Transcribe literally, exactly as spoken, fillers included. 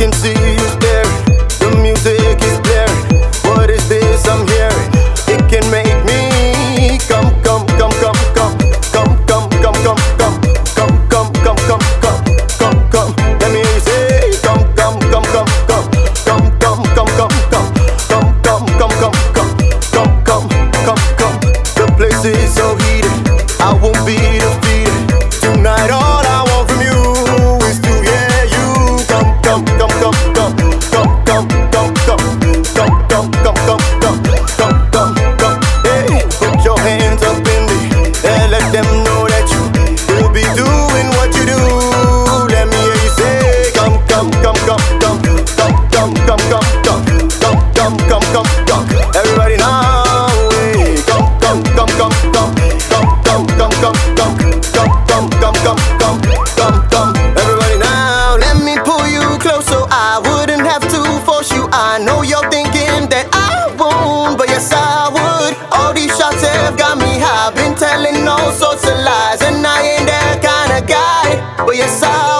can see you staring. The music is blaring. What is this I'm hearing? It can make me come, come, come, come, come, come, come, come, come, come, come, come, come, come, come, come, come. Let me hear you say, come, come, come, come, come, come, come, come, come, come, come, come, come, come, come, come, come, come, come. The place is so heated, I won't be defeated. Tonight all I want from you is to hear you come, come, come, come, come, come, come, come, come, come, come, come, come, come, come, come, come. Hey, put your hands up in the air, let them know that you will be doing what you do. Let me hear you say, come, come, come, come, come, come, come, come, come, come, come, come, come, come. Everybody now, hey, come, come, come, come, come, come, come, come, come, come, come, come, come, come, come, come. Everybody now, let me pull you close so I wouldn't have to force you. I know you're thinking that I won't, but yes I would. All these shots have got me high, been telling all sorts of lies, and I ain't that kind of guy, but yes I